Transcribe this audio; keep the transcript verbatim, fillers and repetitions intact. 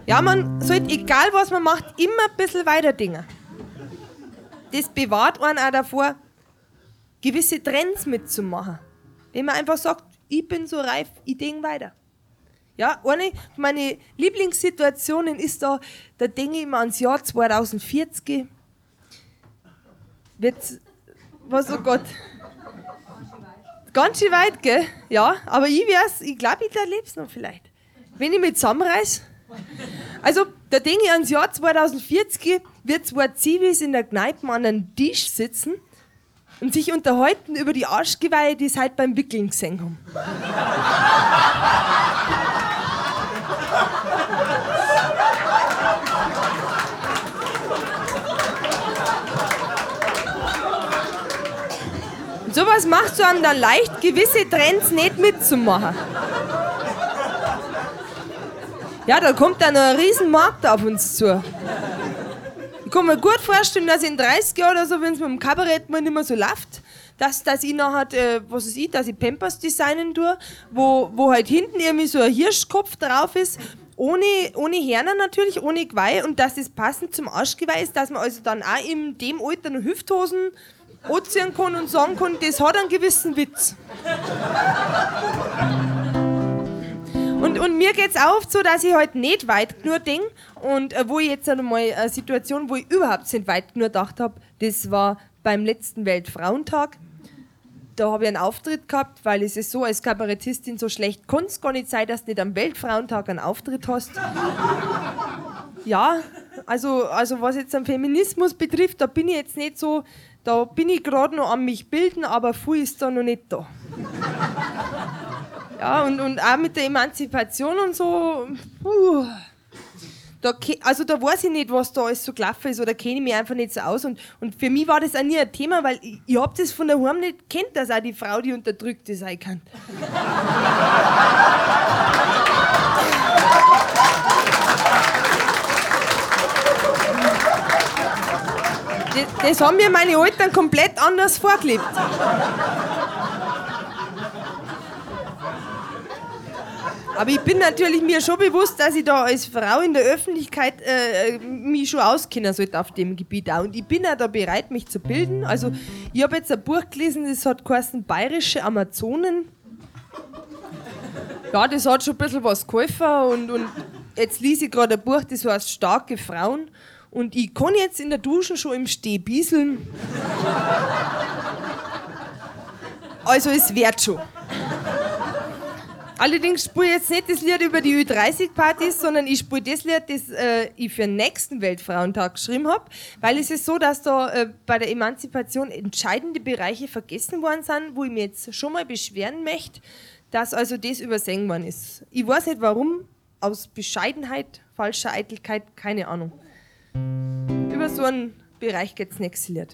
Ja, man sollte, egal was man macht, immer ein bisschen weiter dingen. Das bewahrt einen auch davor, gewisse Trends mitzumachen. Wenn man einfach sagt, ich bin so reif, ich denke weiter. Ja, eine meiner Lieblingssituationen ist da, da denke ich immer ans Jahr zweitausendvierzig. Wird's, was, oh Gott. Ganz schön weit, gell? Ja, aber ich wär's, ich glaube, ich erlebe es noch vielleicht. Wenn ich mich zusammenreiß. Also, da denke ich ans Jahr zweitausendvierzig, wird zwei Zivis in der Kneipe an einem Tisch sitzen und sich unterhalten über die Arschgeweihe, die sie halt beim Wickeln gesehen haben. Und sowas macht so einem dann leicht, gewisse Trends nicht mitzumachen. Ja, da kommt dann ein riesen Markt auf uns zu. Ich kann mir gut vorstellen, dass in dreißig Jahren oder so, wenn es mit dem Kabarett mal nicht mehr so läuft, dass, dass ich nachher, äh, was weiß ich, dass ich Pampers designen tue, wo, wo halt hinten irgendwie so ein Hirschkopf drauf ist, ohne, ohne Hörner natürlich, ohne Geweih, und dass das passend zum Arschgeweih ist, dass man also dann auch in dem Alter noch Hüfthosen anziehen kann und sagen kann, das hat einen gewissen Witz. Und, und mir geht's auch oft so, dass ich halt nicht weit genug denke. Und äh, wo ich jetzt einmal eine Situation, wo ich überhaupt nicht weit genug gedacht habe, das war beim letzten Weltfrauentag. Da habe ich einen Auftritt gehabt, weil es ist so, als Kabarettistin so schlecht kann es gar nicht sein, dass du nicht am Weltfrauentag einen Auftritt hast. Ja, also, also was jetzt am Feminismus betrifft, da bin ich jetzt nicht so, da bin ich gerade noch an mich bilden, aber viel ist da noch nicht da. Ja, und, und auch mit der Emanzipation und so, puh, da, also da weiß ich nicht, was da alles so gelaufen ist, oder kenne ich mich einfach nicht so aus. Und, und für mich war das auch nie ein Thema, weil ich, ich hab das von daheim nicht kennt, dass auch die Frau die Unterdrückte sein kann. Das, das haben mir meine Eltern komplett anders vorgelebt. Aber ich bin natürlich mir schon bewusst, dass ich da als Frau in der Öffentlichkeit äh, mich schon auskennen sollte auf dem Gebiet auch. Und ich bin auch da bereit, mich zu bilden. Also ich habe jetzt ein Buch gelesen, das hat geheißen Bayerische Amazonen. Ja, das hat schon ein bisschen was geholfen. Und, und jetzt lese ich gerade ein Buch, das heißt Starke Frauen. Und ich kann jetzt in der Dusche schon im Steh bieseln. Also es wird schon. Allerdings spiele ich jetzt nicht das Lied über die Ü dreißig Partys, sondern ich spiele das Lied, das äh, ich für den nächsten Weltfrauentag geschrieben habe, weil es ist so, dass da äh, bei der Emanzipation entscheidende Bereiche vergessen worden sind, wo ich mich jetzt schon mal beschweren möchte, dass also das übersehen worden ist. Ich weiß nicht warum, aus Bescheidenheit, falscher Eitelkeit, keine Ahnung. Über so einen Bereich geht das nächste Lied.